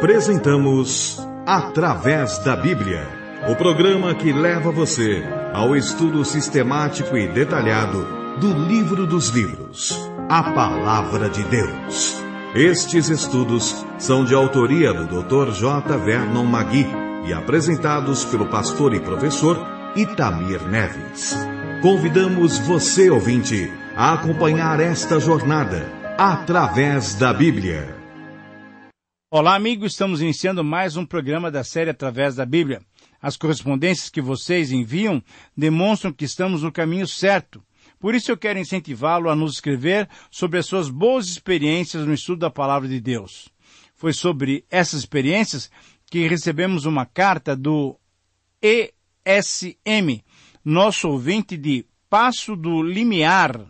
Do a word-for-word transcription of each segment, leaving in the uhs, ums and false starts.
Apresentamos Através da Bíblia, o programa que leva você ao estudo sistemático e detalhado do Livro dos Livros, a Palavra de Deus. Estes estudos são de autoria do doutor J. Vernon Magui e apresentados pelo pastor e professor Itamir Neves. Convidamos você, ouvinte, a acompanhar esta jornada através da Bíblia. Olá, amigo, estamos iniciando mais um programa da série Através da Bíblia. As correspondências que vocês enviam demonstram que estamos no caminho certo. Por isso eu quero incentivá-lo a nos escrever sobre as suas boas experiências no estudo da Palavra de Deus. Foi sobre essas experiências que recebemos uma carta do E S M, nosso ouvinte de Passo do Limiar,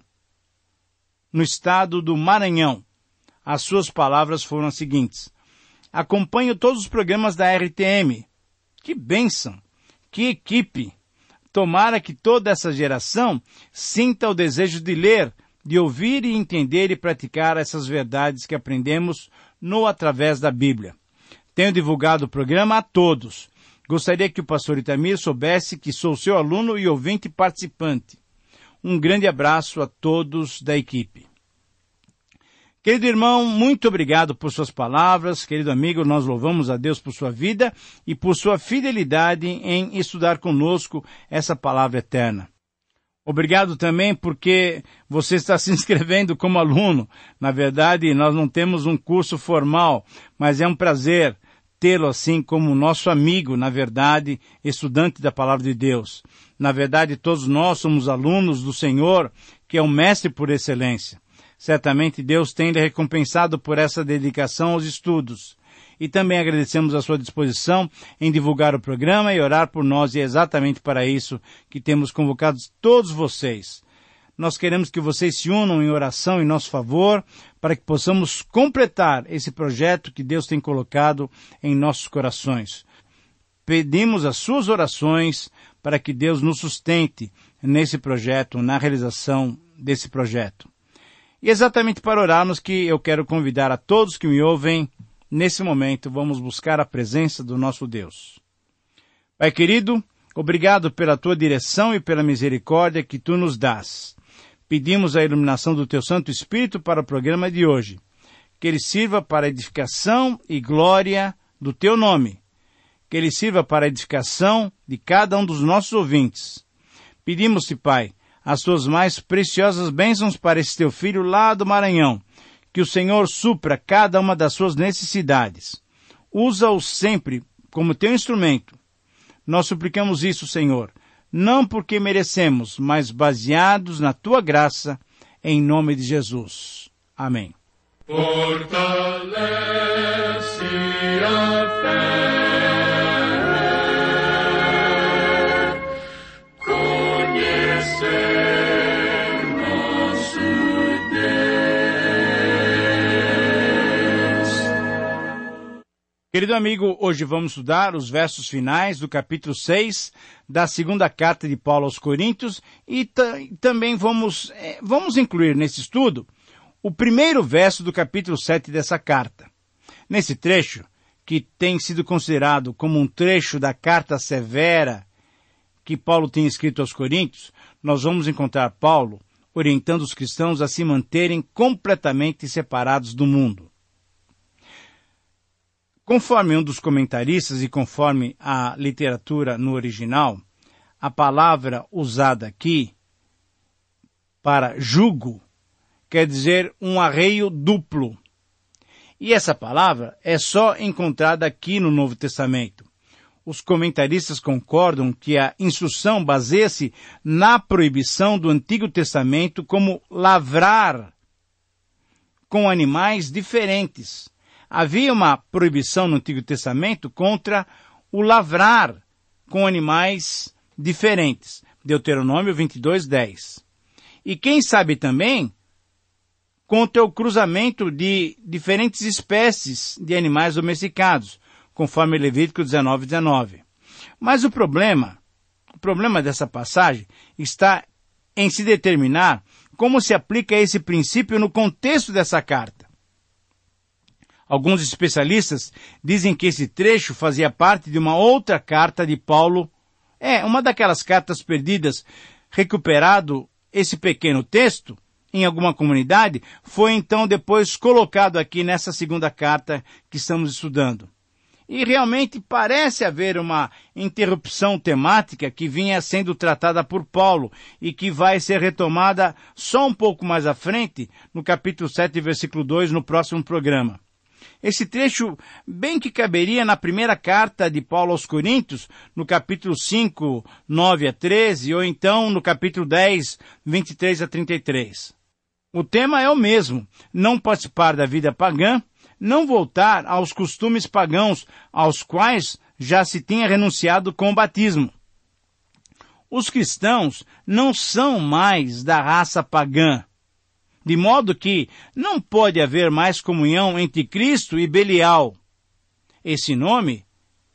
no estado do Maranhão. As suas palavras foram as seguintes: acompanho todos os programas da R T M. Que bênção! Que equipe! Tomara que toda essa geração sinta o desejo de ler, de ouvir e entender e praticar essas verdades que aprendemos no Através da Bíblia. Tenho divulgado o programa a todos. Gostaria que o pastor Itamir soubesse que sou seu aluno e ouvinte participante. Um grande abraço a todos da equipe. Querido irmão, muito obrigado por suas palavras. Querido amigo, nós louvamos a Deus por sua vida e por sua fidelidade em estudar conosco essa palavra eterna. Obrigado também porque você está se inscrevendo como aluno. Na verdade, nós não temos um curso formal, mas é um prazer tê-lo assim como nosso amigo, na verdade, estudante da palavra de Deus. Na verdade, todos nós somos alunos do Senhor, que é o mestre por excelência. Certamente Deus tem lhe recompensado por essa dedicação aos estudos. E também agradecemos a sua disposição em divulgar o programa e orar por nós, e é exatamente para isso que temos convocado todos vocês. Nós queremos que vocês se unam em oração em nosso favor, para que possamos completar esse projeto que Deus tem colocado em nossos corações. Pedimos as suas orações para que Deus nos sustente nesse projeto, na realização desse projeto. E exatamente para orarmos que eu quero convidar a todos que me ouvem, nesse momento, vamos buscar a presença do nosso Deus. Pai querido, obrigado pela tua direção e pela misericórdia que tu nos dás. Pedimos a iluminação do teu Santo Espírito para o programa de hoje, que ele sirva para a edificação e glória do teu nome, que ele sirva para a edificação de cada um dos nossos ouvintes. Pedimos-te, Pai, as tuas mais preciosas bênçãos para esse teu filho lá do Maranhão, que o Senhor supra cada uma das suas necessidades. Usa-o sempre como teu instrumento. Nós suplicamos isso, Senhor, não porque merecemos, mas baseados na tua graça, em nome de Jesus. Amém. Fortalece a fé. Querido amigo, hoje vamos estudar os versos finais do capítulo seis da segunda carta de Paulo aos Coríntios e t- também vamos, eh, vamos incluir nesse estudo o primeiro verso do capítulo sete dessa carta. Nesse trecho, que tem sido considerado como um trecho da carta severa que Paulo tem escrito aos Coríntios, nós vamos encontrar Paulo orientando os cristãos a se manterem completamente separados do mundo. Conforme um dos comentaristas e conforme a literatura no original, a palavra usada aqui para jugo quer dizer um arreio duplo. E essa palavra é só encontrada aqui no Novo Testamento. Os comentaristas concordam que a instrução baseia-se na proibição do Antigo Testamento como lavrar com animais diferentes. Havia uma proibição no Antigo Testamento contra o lavrar com animais diferentes. Deuteronômio vinte e dois, dez. E quem sabe também contra o cruzamento de diferentes espécies de animais domesticados, conforme Levítico dezenove, dezenove. Mas o problema, o problema dessa passagem está em se determinar como se aplica esse princípio no contexto dessa carta. Alguns especialistas dizem que esse trecho fazia parte de uma outra carta de Paulo. É, uma daquelas cartas perdidas. Recuperado esse pequeno texto em alguma comunidade, foi então depois colocado aqui nessa segunda carta que estamos estudando. E realmente parece haver uma interrupção temática que vinha sendo tratada por Paulo e que vai ser retomada só um pouco mais à frente, no capítulo sete, versículo dois, no próximo programa. Esse trecho bem que caberia na primeira carta de Paulo aos Coríntios, no capítulo cinco, nove a treze, ou então no capítulo dez, vinte e três a trinta e três. O tema é o mesmo: não participar da vida pagã, não voltar aos costumes pagãos aos quais já se tinha renunciado com o batismo. Os cristãos não são mais da raça pagã, de modo que não pode haver mais comunhão entre Cristo e Belial. Esse nome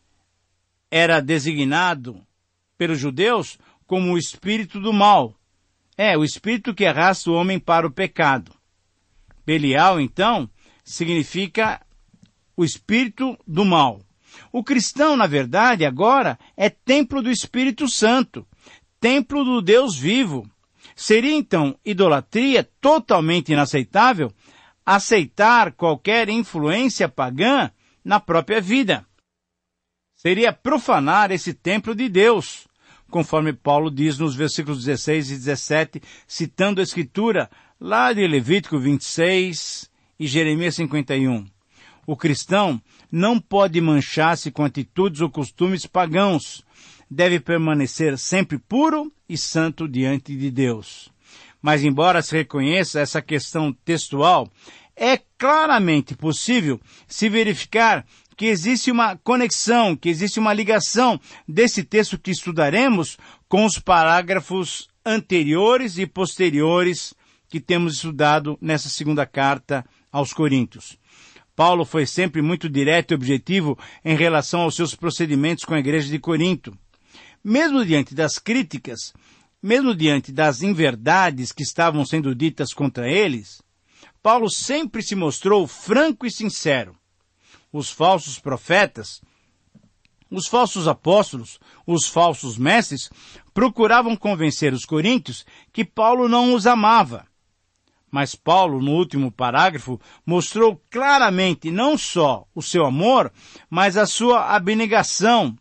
era designado pelos judeus como o espírito do mal. É, o espírito que arrasta o homem para o pecado. Belial, então, significa o espírito do mal. O cristão, na verdade, agora é templo do Espírito Santo, templo do Deus vivo. Seria, então, idolatria totalmente inaceitável aceitar qualquer influência pagã na própria vida. Seria profanar esse templo de Deus, conforme Paulo diz nos versículos dezesseis e dezessete, citando a Escritura lá de Levítico vinte e seis e Jeremias cinquenta e um. O cristão não pode manchar-se com atitudes ou costumes pagãos. Deve permanecer sempre puro e santo diante de Deus. Mas embora se reconheça essa questão textual, é claramente possível se verificar que existe uma conexão, que existe uma ligação desse texto que estudaremos com os parágrafos anteriores e posteriores que temos estudado nessa segunda carta aos Coríntios. Paulo foi sempre muito direto e objetivo em relação aos seus procedimentos com a igreja de Corinto. Mesmo diante das críticas, mesmo diante das inverdades que estavam sendo ditas contra eles, Paulo sempre se mostrou franco e sincero. Os falsos profetas, os falsos apóstolos, os falsos mestres procuravam convencer os coríntios que Paulo não os amava. Mas Paulo, no último parágrafo, mostrou claramente não só o seu amor, mas a sua abnegação,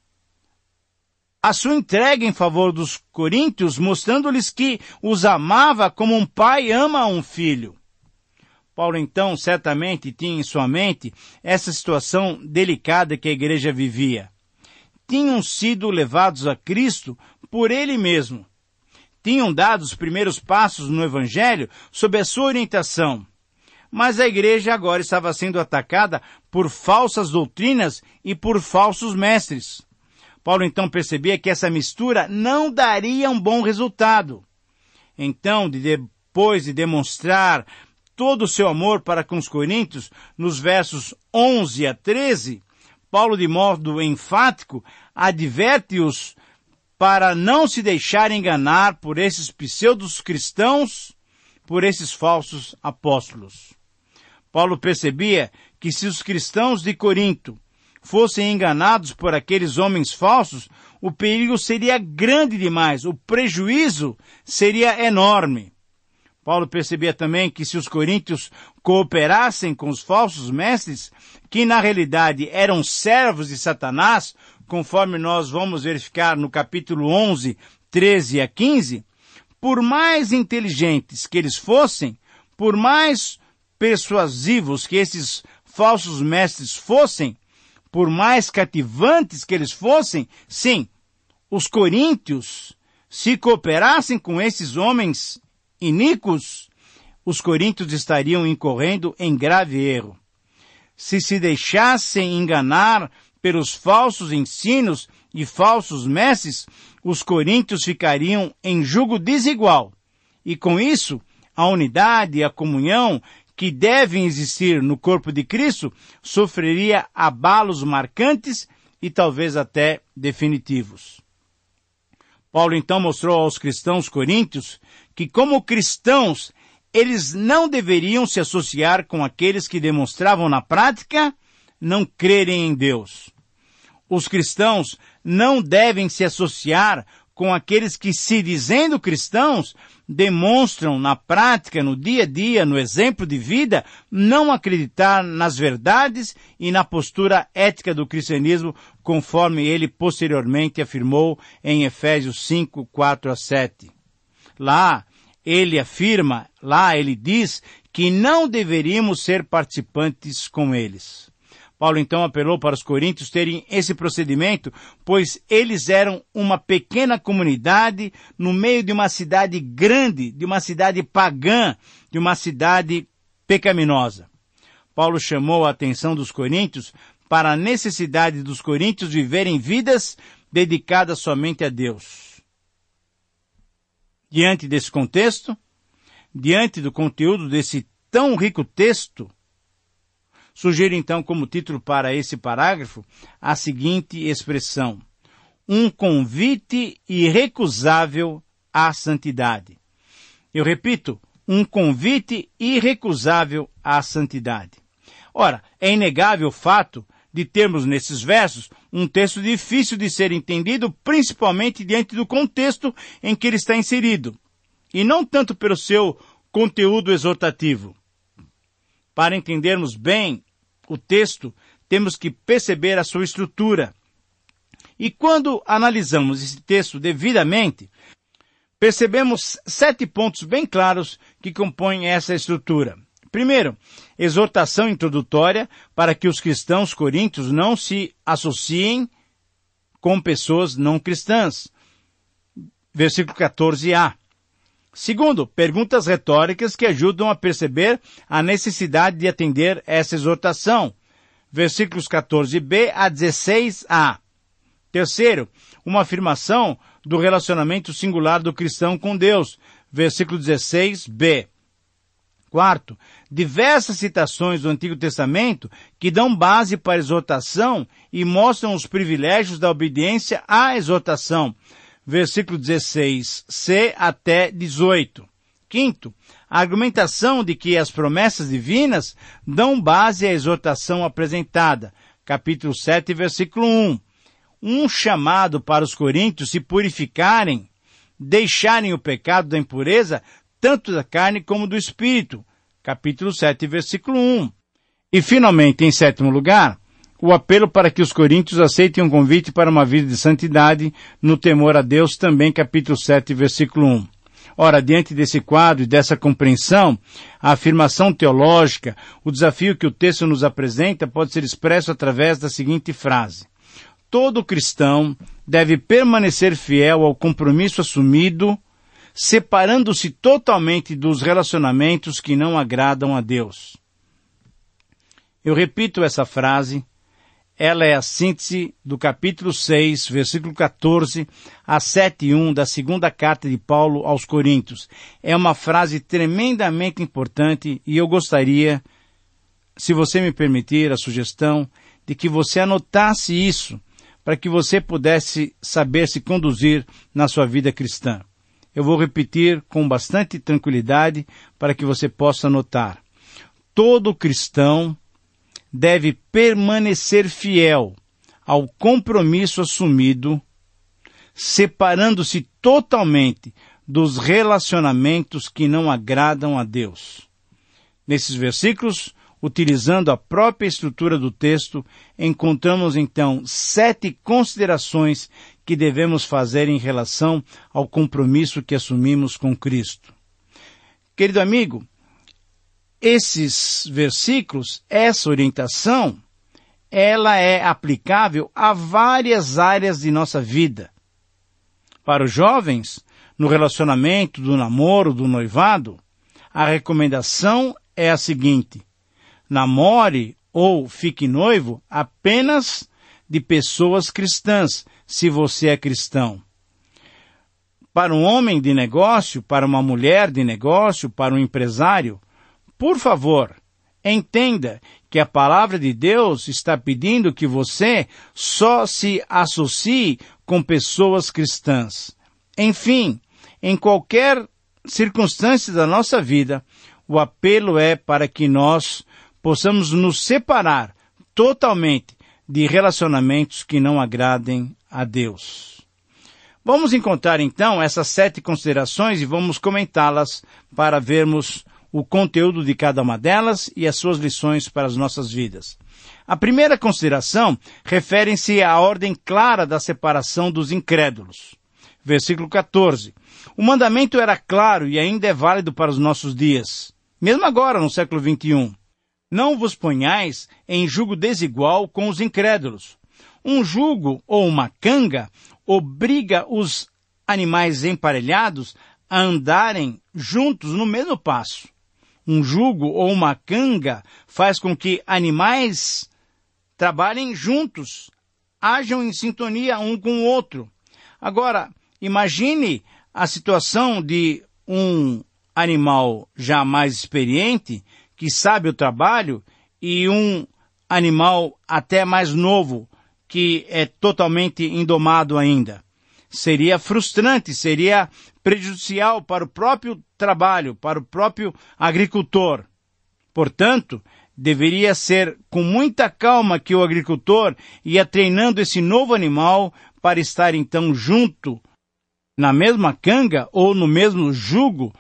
a sua entrega em favor dos coríntios, mostrando-lhes que os amava como um pai ama um filho. Paulo, então, certamente tinha em sua mente essa situação delicada que a igreja vivia. Tinham sido levados a Cristo por ele mesmo. Tinham dado os primeiros passos no Evangelho sob a sua orientação. Mas a igreja agora estava sendo atacada por falsas doutrinas e por falsos mestres. Paulo então percebia que essa mistura não daria um bom resultado. Então, de depois de demonstrar todo o seu amor para com os coríntios, nos versos onze a treze, Paulo, de modo enfático, adverte-os para não se deixar enganar por esses pseudos cristãos, por esses falsos apóstolos. Paulo percebia que se os cristãos de Corinto fossem enganados por aqueles homens falsos, o perigo seria grande demais, o prejuízo seria enorme. Paulo percebia também que se os coríntios cooperassem com os falsos mestres, que na realidade eram servos de Satanás, conforme nós vamos verificar no capítulo onze, treze a quinze, por mais inteligentes que eles fossem, por mais persuasivos que esses falsos mestres fossem, por mais cativantes que eles fossem, sim, os coríntios, se cooperassem com esses homens iníquos, os coríntios estariam incorrendo em grave erro. Se se deixassem enganar pelos falsos ensinos e falsos mestres, os coríntios ficariam em jugo desigual. E com isso, a unidade e a comunhão que devem existir no corpo de Cristo sofreria abalos marcantes e talvez até definitivos. Paulo então mostrou aos cristãos coríntios que, como cristãos, eles não deveriam se associar com aqueles que demonstravam na prática não crerem em Deus. Os cristãos não devem se associar com aqueles que, se dizendo cristãos, demonstram na prática, no dia a dia, no exemplo de vida, não acreditar nas verdades e na postura ética do cristianismo, conforme ele posteriormente afirmou em Efésios cinco, quatro a sete. Lá, ele afirma, lá ele diz que não deveríamos ser participantes com eles. Paulo então apelou para os coríntios terem esse procedimento, pois eles eram uma pequena comunidade no meio de uma cidade grande, de uma cidade pagã, de uma cidade pecaminosa. Paulo chamou a atenção dos coríntios para a necessidade dos coríntios viverem vidas dedicadas somente a Deus. Diante desse contexto, diante do conteúdo desse tão rico texto, sugiro então como título para esse parágrafo a seguinte expressão: um convite irrecusável à santidade. Eu repito, um convite irrecusável à santidade. Ora, é inegável o fato de termos nesses versos um texto difícil de ser entendido, principalmente diante do contexto em que ele está inserido, e não tanto pelo seu conteúdo exortativo. Para entendermos bem o texto, temos que perceber a sua estrutura. E quando analisamos esse texto devidamente, percebemos sete pontos bem claros que compõem essa estrutura. Primeiro, exortação introdutória para que os cristãos coríntios não se associem com pessoas não cristãs. Versículo quatorze a. Segundo, perguntas retóricas que ajudam a perceber a necessidade de atender essa exortação. Versículos quatorze b a dezesseis a. Terceiro, uma afirmação do relacionamento singular do cristão com Deus. Versículo dezesseis b. Quarto, diversas citações do Antigo Testamento que dão base para a exortação e mostram os privilégios da obediência à exortação. Versículo dezesseis c até dezoito. Quinto, a argumentação de que as promessas divinas dão base à exortação apresentada. Capítulo sete, versículo um. Um chamado para os coríntios se purificarem, deixarem o pecado da impureza, tanto da carne como do espírito. Capítulo sete, versículo um. E finalmente, em sétimo lugar, o apelo para que os coríntios aceitem um convite para uma vida de santidade no temor a Deus, também capítulo sete, versículo um. Ora, diante desse quadro e dessa compreensão, a afirmação teológica, o desafio que o texto nos apresenta pode ser expresso através da seguinte frase: todo cristão deve permanecer fiel ao compromisso assumido, separando-se totalmente dos relacionamentos que não agradam a Deus. Eu repito essa frase. Ela é a síntese do capítulo seis, versículo quatorze a sete e um da segunda carta de Paulo aos Coríntios. É uma frase tremendamente importante e eu gostaria, se você me permitir a sugestão, de que você anotasse isso, para que você pudesse saber se conduzir na sua vida cristã. Eu vou repetir com bastante tranquilidade para que você possa anotar. Todo cristão deve permanecer fiel ao compromisso assumido, separando-se totalmente dos relacionamentos que não agradam a Deus. Nesses versículos, utilizando a própria estrutura do texto, encontramos então sete considerações que devemos fazer em relação ao compromisso que assumimos com Cristo. Querido amigo, esses versículos, essa orientação, ela é aplicável a várias áreas de nossa vida. Para os jovens, no relacionamento do namoro, do noivado, a recomendação é a seguinte: namore ou fique noivo apenas de pessoas cristãs, se você é cristão. Para um homem de negócio, para uma mulher de negócio, para um empresário, por favor, entenda que a palavra de Deus está pedindo que você só se associe com pessoas cristãs. Enfim, em qualquer circunstâncias da nossa vida, o apelo é para que nós possamos nos separar totalmente de relacionamentos que não agradem a Deus. Vamos encontrar então essas sete considerações e vamos comentá-las para vermos o conteúdo de cada uma delas e as suas lições para as nossas vidas. A primeira consideração refere-se à ordem clara da separação dos incrédulos. Versículo quatorze. O mandamento era claro e ainda é válido para os nossos dias, mesmo agora no século vinte e um. Não vos ponhais em jugo desigual com os incrédulos. Um jugo ou uma canga obriga os animais emparelhados a andarem juntos no mesmo passo. Um jugo ou uma canga faz com que animais trabalhem juntos, hajam em sintonia um com o outro. Agora, imagine a situação de um animal já mais experiente, que sabe o trabalho, e um animal até mais novo, que é totalmente indomado ainda. Seria frustrante, seria prejudicial para o próprio trabalho, para o próprio agricultor. Portanto, deveria ser com muita calma que o agricultor ia treinando esse novo animal para estar então junto, na mesma canga ou no mesmo jugo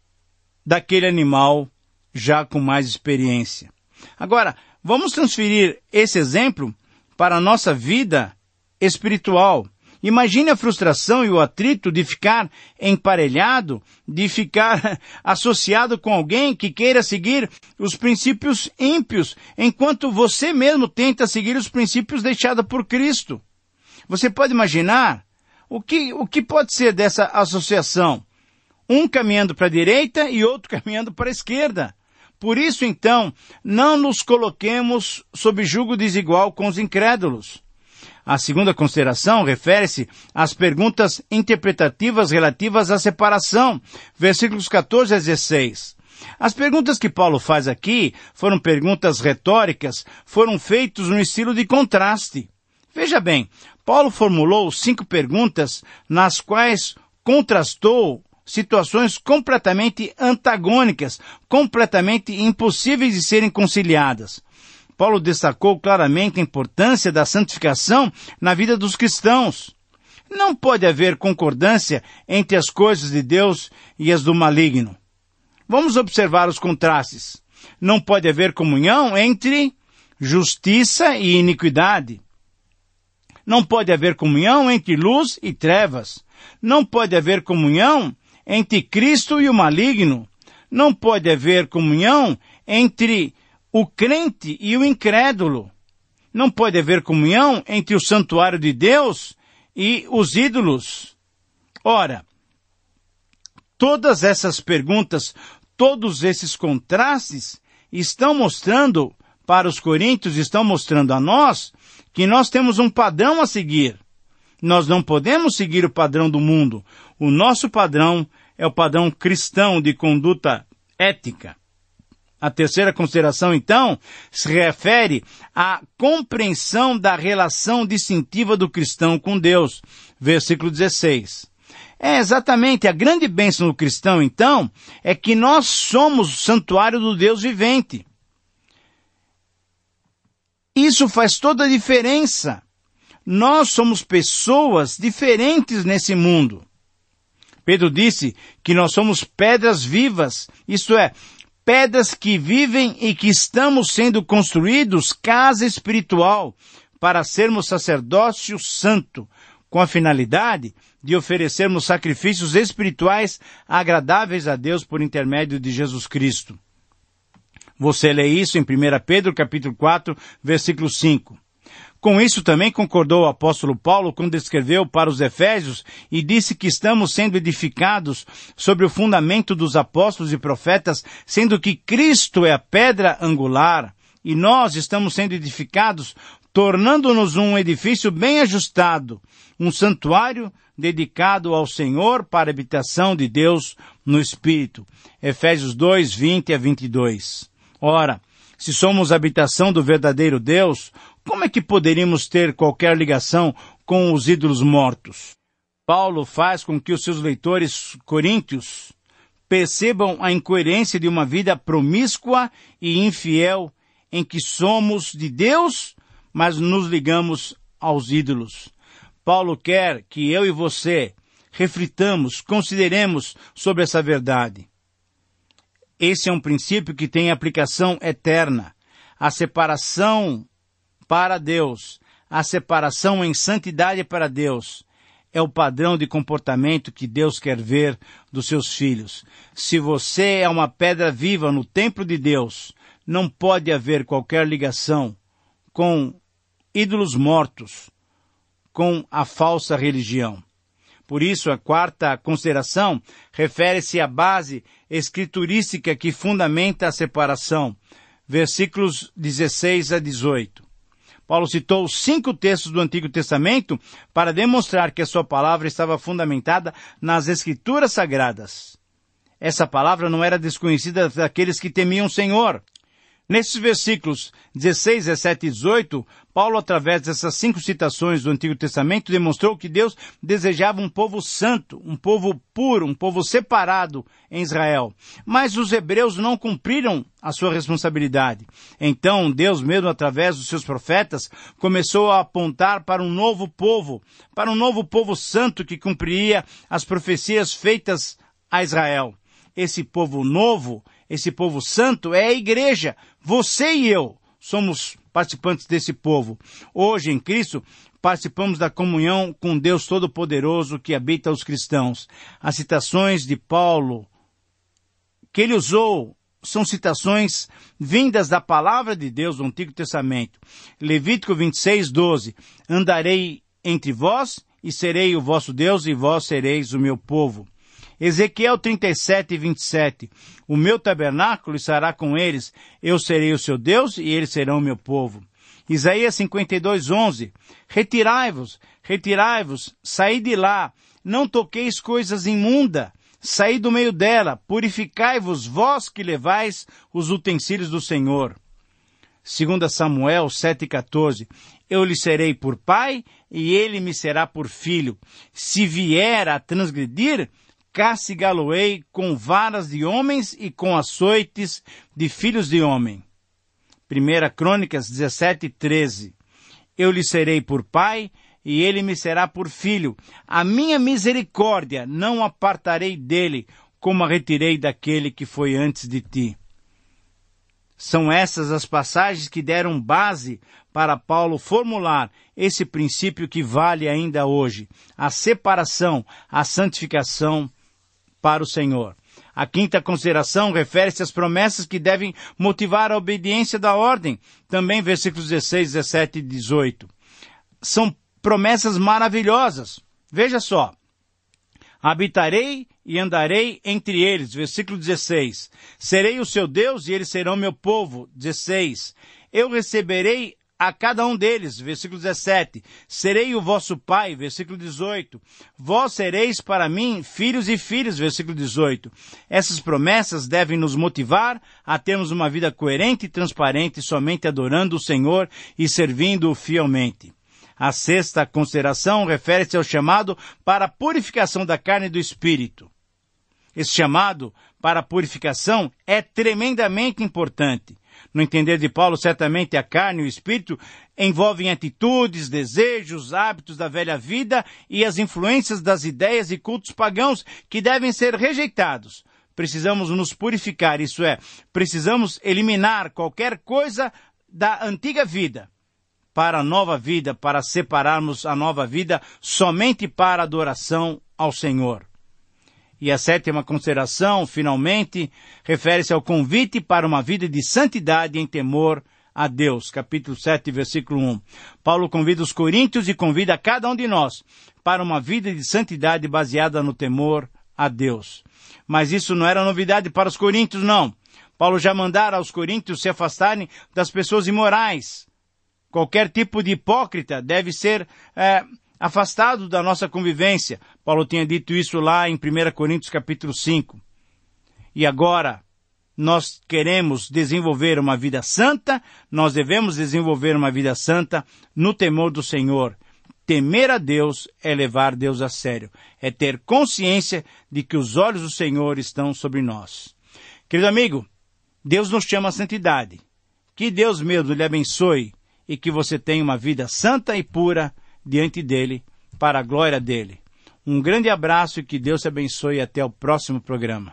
daquele animal já com mais experiência. Agora, vamos transferir esse exemplo para a nossa vida espiritual. Imagine a frustração e o atrito de ficar emparelhado, de ficar associado com alguém que queira seguir os princípios ímpios, enquanto você mesmo tenta seguir os princípios deixados por Cristo. Você pode imaginar o que, o que pode ser dessa associação? Um caminhando para a direita e outro caminhando para a esquerda. Por isso, então, não nos coloquemos sob jugo desigual com os incrédulos. A segunda consideração refere-se às perguntas interpretativas relativas à separação, versículos quatorze a dezesseis. As perguntas que Paulo faz aqui foram perguntas retóricas, foram feitas no estilo de contraste. Veja bem, Paulo formulou cinco perguntas nas quais contrastou situações completamente antagônicas, completamente impossíveis de serem conciliadas. Paulo destacou claramente a importância da santificação na vida dos cristãos. Não pode haver concordância entre as coisas de Deus e as do maligno. Vamos observar os contrastes. Não pode haver comunhão entre justiça e iniquidade. Não pode haver comunhão entre luz e trevas. Não pode haver comunhão entre Cristo e o maligno. Não pode haver comunhão entre o crente e o incrédulo. Não pode haver comunhão entre o santuário de Deus e os ídolos. Ora, todas essas perguntas, todos esses contrastes estão mostrando para os coríntios, estão mostrando a nós que nós temos um padrão a seguir. Nós não podemos seguir o padrão do mundo. O nosso padrão é o padrão cristão de conduta ética. A terceira consideração, então, se refere à compreensão da relação distintiva do cristão com Deus. Versículo dezesseis. É exatamente a grande bênção do cristão, então, é que nós somos o santuário do Deus vivente. Isso faz toda a diferença. Nós somos pessoas diferentes nesse mundo. Pedro disse que nós somos pedras vivas, isto é, pedras que vivem e que estamos sendo construídos casa espiritual para sermos sacerdócio santo, com a finalidade de oferecermos sacrifícios espirituais agradáveis a Deus por intermédio de Jesus Cristo. Você lê isso em primeira Pedro, capítulo quatro, versículo cinco. Com isso também concordou o apóstolo Paulo quando escreveu para os Efésios e disse que estamos sendo edificados sobre o fundamento dos apóstolos e profetas, sendo que Cristo é a pedra angular, e nós estamos sendo edificados, tornando-nos um edifício bem ajustado, um santuário dedicado ao Senhor para a habitação de Deus no Espírito. Efésios dois, vinte a vinte e dois. Ora, se somos a habitação do verdadeiro Deus, como é que poderíamos ter qualquer ligação com os ídolos mortos? Paulo faz com que os seus leitores coríntios Percebam a incoerência de uma vida promíscua e infiel em que somos de Deus, mas nos ligamos aos ídolos. Paulo quer que eu e você reflitamos, consideremos sobre essa verdade. Esse é um princípio que tem aplicação eterna. A separação para Deus, a separação em santidade para Deus, é o padrão de comportamento que Deus quer ver dos seus filhos. Se você é uma pedra viva no templo de Deus, não pode haver qualquer ligação com ídolos mortos, com a falsa religião. Por isso, a quarta consideração refere-se à base escriturística que fundamenta a separação. Versículos dezesseis a dezoito. Paulo citou cinco textos do Antigo Testamento para demonstrar que a sua palavra estava fundamentada nas Escrituras Sagradas. Essa palavra não era desconhecida daqueles que temiam o Senhor. Nesses versículos dezesseis, dezessete e dezoito, Paulo, através dessas cinco citações do Antigo Testamento, demonstrou que Deus desejava um povo santo, um povo puro, um povo separado em Israel. Mas os hebreus não cumpriram a sua responsabilidade. Então, Deus, mesmo através dos seus profetas, começou a apontar para um novo povo, para um novo povo santo que cumpriria as profecias feitas a Israel. Esse povo novo, esse povo santo é a igreja. Você e eu somos participantes desse povo. Hoje, em Cristo, participamos da comunhão com Deus Todo-Poderoso que habita os cristãos. As citações de Paulo que ele usou são citações vindas da palavra de Deus do Antigo Testamento. Levítico vinte e seis, doze. Andarei entre vós e serei o vosso Deus e vós sereis o meu povo. Ezequiel trinta e sete, vinte e sete. O meu tabernáculo estará com eles, eu serei o seu Deus e eles serão o meu povo. Isaías cinquenta e dois, onze. Retirai-vos, retirai-vos, saí de lá, não toqueis coisas imundas, saí do meio dela, purificai-vos vós que levais os utensílios do Senhor. Segunda Samuel sete, quatorze. Eu lhe serei por pai e ele me será por filho. Se vier a transgredir, castigá-lo-ei com varas de homens e com açoites de filhos de homem. Primeira Crônicas dezessete, treze. Eu lhe serei por pai, e ele me será por filho. A minha misericórdia não apartarei dele, como a retirei daquele que foi antes de ti. São essas as passagens que deram base para Paulo formular esse princípio que vale ainda hoje. A separação, a santificação para o Senhor. A quinta consideração refere-se às promessas que devem motivar a obediência da ordem. Também versículos dezesseis, dezessete e dezoito. São promessas maravilhosas. Veja só. Habitarei e andarei entre eles. Versículo dezesseis. Serei o seu Deus e eles serão meu povo. dezesseis. Eu receberei a cada um deles, versículo dezessete, serei o vosso pai, versículo dezoito, vós sereis para mim filhos e filhas, versículo dezoito. Essas promessas devem nos motivar a termos uma vida coerente e transparente, somente adorando o Senhor e servindo-o fielmente. A sexta consideração refere-se ao chamado para a purificação da carne e do espírito. Esse chamado para a purificação é tremendamente importante. No entender de Paulo, certamente a carne e o espírito envolvem atitudes, desejos, hábitos da velha vida e as influências das ideias e cultos pagãos que devem ser rejeitados. Precisamos nos purificar, isso é, precisamos eliminar qualquer coisa da antiga vida para a nova vida, para separarmos a nova vida somente para a adoração ao Senhor. E a sétima consideração, finalmente, refere-se ao convite para uma vida de santidade em temor a Deus. Capítulo sete, versículo um. Paulo convida os coríntios e convida a cada um de nós para uma vida de santidade baseada no temor a Deus. Mas isso não era novidade para os coríntios, não. Paulo já mandara aos coríntios se afastarem das pessoas imorais. Qualquer tipo de hipócrita deve ser é, afastado da nossa convivência. Paulo tinha dito isso lá em primeira Coríntios capítulo cinco. E agora, nós queremos desenvolver uma vida santa, nós devemos desenvolver uma vida santa no temor do Senhor, temer a Deus é levar Deus a sério, é ter consciência de que os olhos do Senhor estão sobre nós. Querido amigo, Deus nos chama à santidade. Que Deus mesmo lhe abençoe e que você tenha uma vida santa e pura diante dele, para a glória dele. Um grande abraço e que Deus te abençoe e até o próximo programa.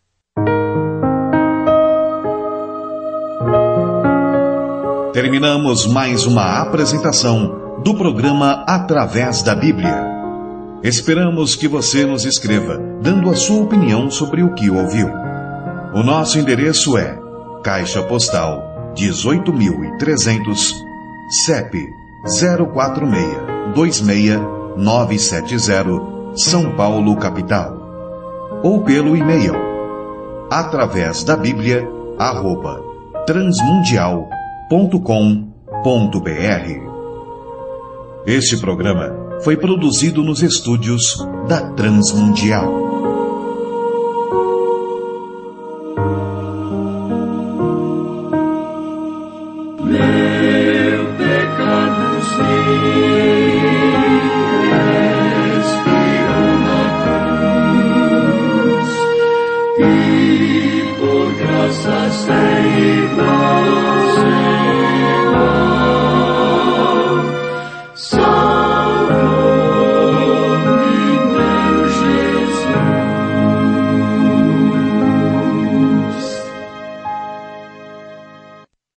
Terminamos mais uma apresentação do programa Através da Bíblia. Esperamos que você nos escreva, dando a sua opinião sobre o que ouviu. O nosso endereço é Caixa Postal dezoito mil e trezentos, C E P zero quatro seis dois seis nove sete zero, São Paulo, capital. Ou pelo e-mail através da Bíblia arroba transmundial ponto com ponto br. Este programa foi produzido nos estúdios da Transmundial.